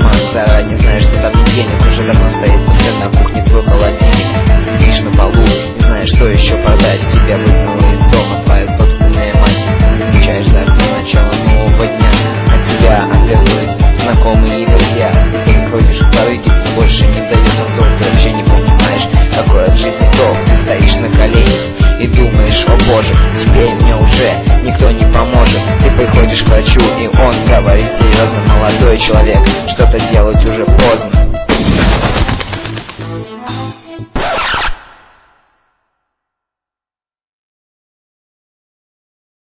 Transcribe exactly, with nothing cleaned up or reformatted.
карман, заранее знаешь, что там нет денег. Уже давно стоит пустой на кухне твой холодильник. Спишь на полу, не знаешь, что еще продать. Тебя выгнала из дома твоя собственная мать. Включаешь за окно начало нового дня, от тебя отвернулись знакомые и друзья. Ты приходишь к барыге, ты больше не даешь на долг. Ты вообще не понимаешь, какой от жизни толк. Ты стоишь на коленях и думаешь: о боже, теперь мне уже никто не поможет. Ты приходишь к врачу, и он говорит серьезно: молодой человек, что-то делать уже поздно.